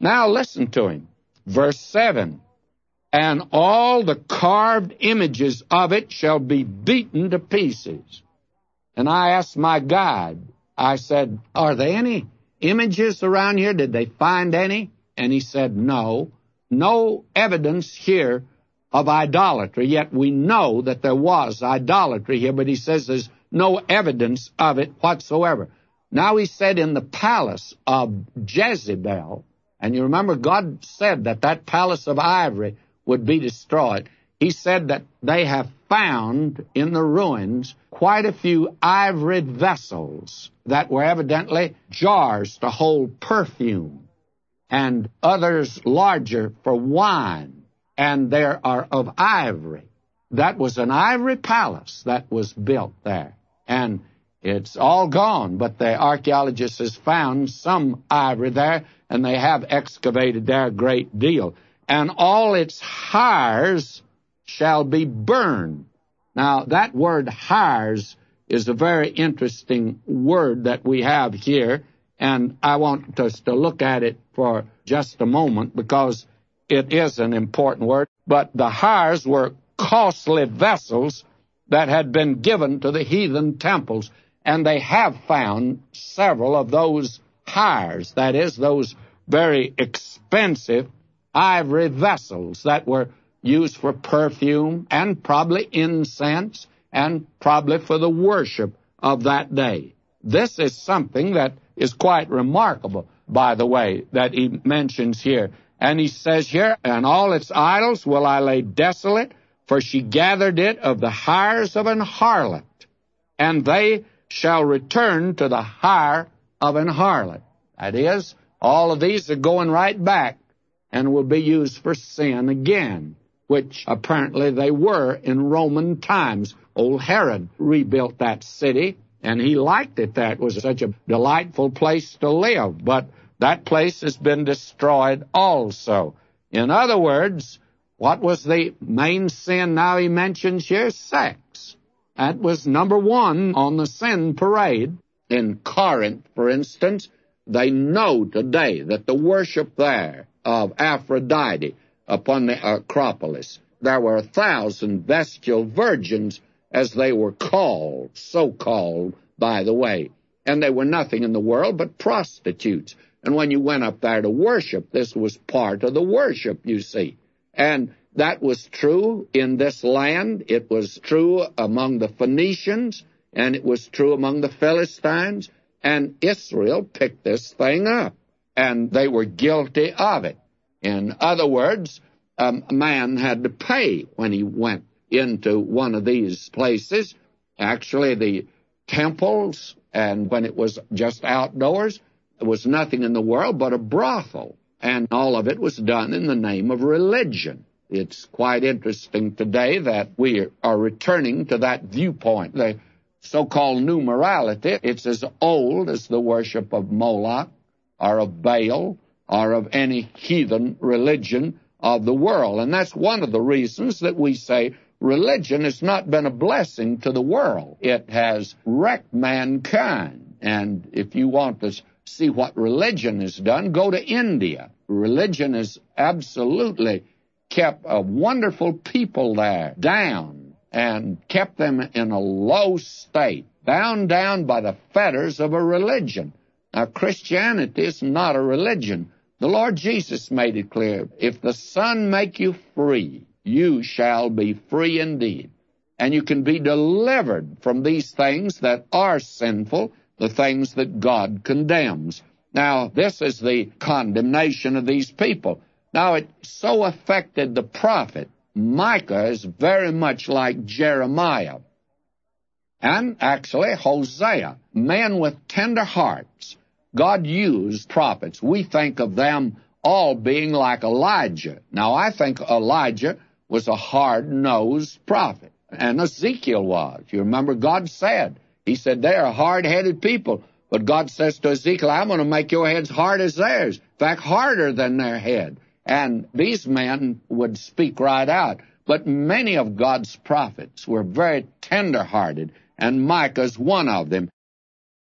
Now listen to him. Verse 7, and all the carved images of it shall be beaten to pieces. And I asked my guide, I said, are there any images around here? Did they find any? And he said, no evidence here of idolatry, yet we know that there was idolatry here, but he says there's no evidence of it whatsoever. Now he said in the palace of Jezebel, and you remember God said that that palace of ivory would be destroyed. He said that they have found in the ruins quite a few ivory vessels that were evidently jars to hold perfume, and others larger for wine, and they are of ivory. That was an ivory palace that was built there, and it's all gone, but the archaeologist has found some ivory there, and they have excavated there a great deal. And all its hires shall be burned. Now, that word hires is a very interesting word that we have here, and I want us to look at it for just a moment because it is an important word. But the hires were costly vessels that had been given to the heathen temples, and they have found several of those hires, that is, those very expensive ivory vessels that were used for perfume and probably incense and probably for the worship of that day. This is something that is quite remarkable, by the way, that he mentions here. And he says here, and all its idols will I lay desolate, for she gathered it of the hires of an harlot, and they shall return to the hire of an harlot. That is, all of these are going right back and will be used for sin again, which apparently they were in Roman times. Old Herod rebuilt that city, and he liked it there. It was such a delightful place to live, but that place has been destroyed also. In other words, what was the main sin now he mentions here? Sex. That was number one on the sin parade. In Corinth, for instance, they know today that the worship there of Aphrodite upon the Acropolis, there were 1,000 bestial virgins, as they were called, so-called, by the way. And they were nothing in the world but prostitutes. And when you went up there to worship, this was part of the worship, you see. And that was true in this land. It was true among the Phoenicians, and it was true among the Philistines. And Israel picked this thing up, and they were guilty of it. In other words, a man had to pay when he went into one of these places. Actually, the temples, and when it was just outdoors, there was nothing in the world but a brothel, and all of it was done in the name of religion. It's quite interesting today that we are returning to that viewpoint. The so-called new morality, it's as old as the worship of Moloch or of Baal or of any heathen religion of the world. And that's one of the reasons that we say religion has not been a blessing to the world. It has wrecked mankind. And if you want to see what religion has done, go to India. Religion has absolutely kept a wonderful people there down and kept them in a low state, bound down by the fetters of a religion. Now, Christianity is not a religion. The Lord Jesus made it clear, if the Son make you free, you shall be free indeed. And you can be delivered from these things that are sinful, the things that God condemns. Now, this is the condemnation of these people. Now, it so affected the prophet. Micah is very much like Jeremiah. And actually, Hosea, men with tender hearts. God used prophets. We think of them all being like Elijah. Now, I think Elijah was a hard-nosed prophet, and Ezekiel was. You remember God said, he said, they are hard-headed people. But God says to Ezekiel, I'm going to make your heads hard as theirs. In fact, harder than their head. And these men would speak right out. But many of God's prophets were very tender-hearted, and Micah's one of them.